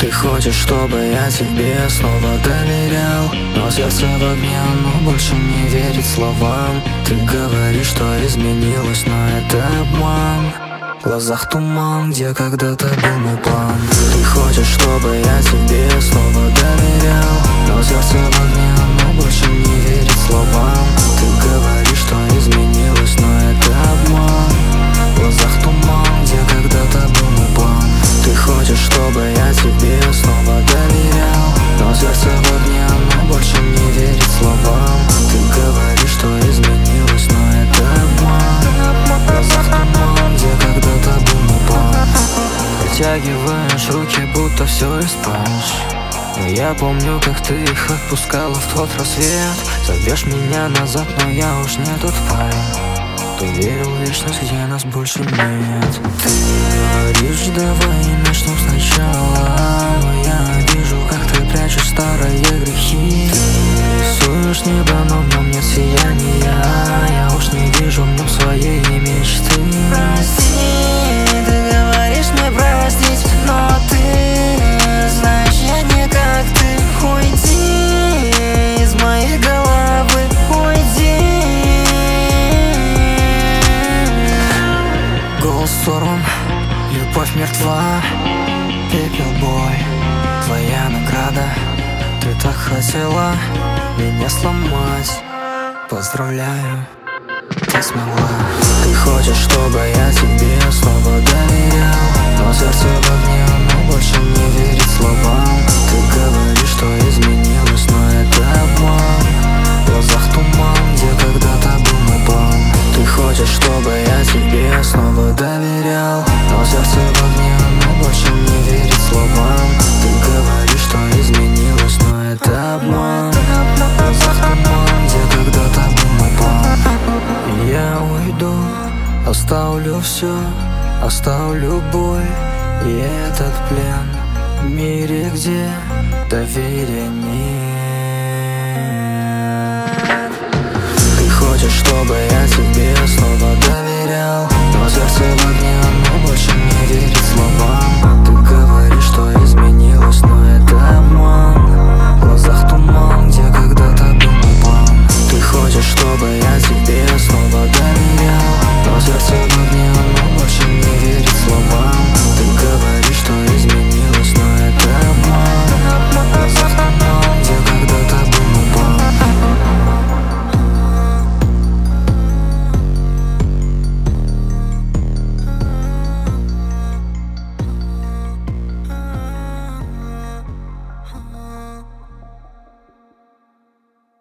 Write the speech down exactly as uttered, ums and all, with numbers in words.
Ты хочешь, чтобы я тебе снова доверял, но сердце в огне, оно больше не верит словам. Ты говоришь, что изменилось, но это обман. В глазах туман, где когда-то был мой план. Ты хочешь, чтобы я тебе снова доверял, но сердце в огне, оно больше не верит словам. Ты говоришь, что изменилось, но это обман. В глазах туман, где когда-то был мой план. Ты хочешь, чтобы я тебе снова доверял, но сердце в огне, оно больше не верит словам. Ты говоришь, что изменилось, но это обман. В глазах туман, где когда-то был мой план. Протягиваешь руки, будто все исправишь, но я помню, как ты их отпускала в тот рассвет. Зовешь меня назад, но я уж не тот парень, кто верил в вечность, где нас больше нет. Ты говоришь, давай начнем сначала, но я вижу, как ты прячешь старые грехи. Ты рисуешь небо, но в нем нет сияния, я уж не вижу в нем своей мечты. Прости, ты говоришь мне простить, но ты знаешь, я не как ты. Уйди из моей головы, уйди. Голос сорван, любовь мертва, пепел бой, твоя награда. Ты так хотела меня сломать, поздравляю, ты смогла. Ты хочешь, чтобы я тебе снова доверял, но сердце в огне, оно больше не верит словам. Ты говоришь, что изменилось, но это обман. В глазах туман, где когда-то был мой план. Ты хочешь, чтобы я тебе снова доверял, но сердце в огне, оно больше не верит словам. Ты говоришь, что изменилось, но это обман. В глазах туман, где когда-то был мой план. И я уйду, оставлю все, оставлю бой и этот плен в мире, где доверия нет. Ты хочешь, чтобы я тебе снова доверял, но сердце в огне,